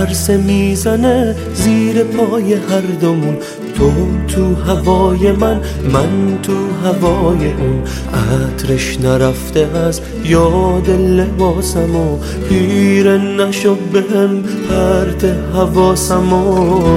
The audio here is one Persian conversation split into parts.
عرصه میزنه زیر پای هر دومون، تو هوای من تو هوای اون. عطرش نرفته از یاد لباسم و پیر نشو بهم پرت حواسم.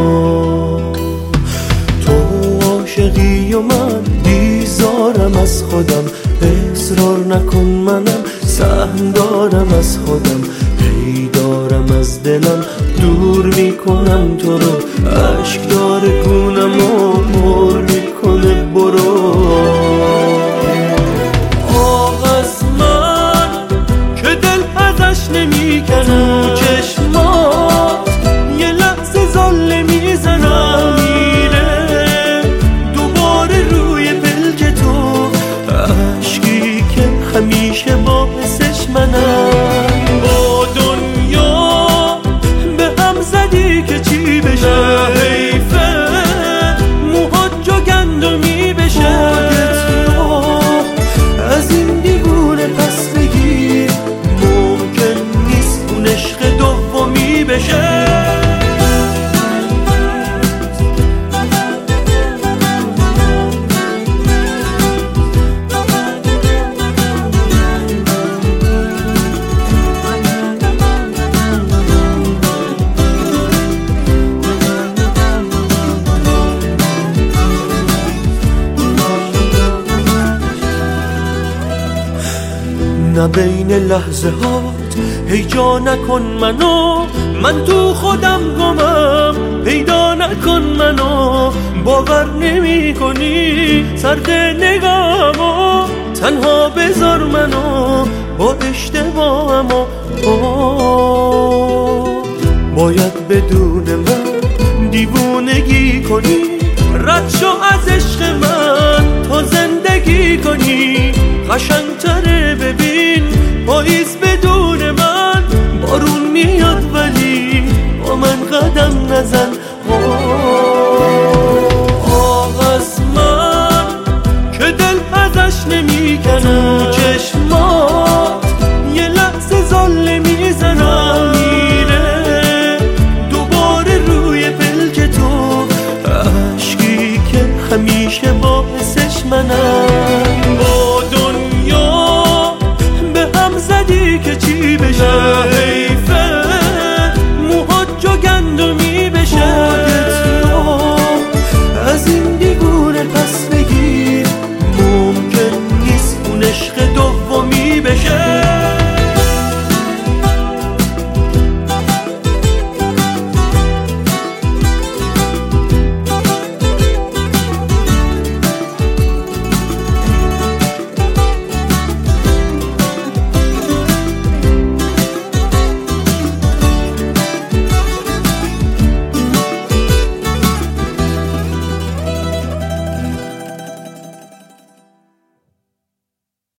تو عاشقی و من بیزارم از خودم، اصرار نکن منم سهم دارم از خودم. هی دارم از دلم دور میکنم تو رو، عشق داره گونم و پر میکنه برو. آه از من که دل ازش نمیکنه، تو چشمات یه لحظه زل میزنم، میره دوباره روی پلک تو، عشقی که همیشه باعثش منم. با دنیا به هم زدی که چی بشه، حیفه موهات جو گندمی بشه. از این دیوونه پس بگیر، ممکن نیست اون عشق دومی بشه. نه بین لحظه هات هیجا نکن منو، من تو خودم گمم، پیدا نکن منو. باور نمی کنی سرد نگاهمو، تنها بذار منو با اشتباهم. باید بدون من دیوونگی کنی، رد شو از عشق من تا زندگی کنی. قشنگ‌تره ببین پاییز بدون من، بارون میاد ولی با من قدم نزن.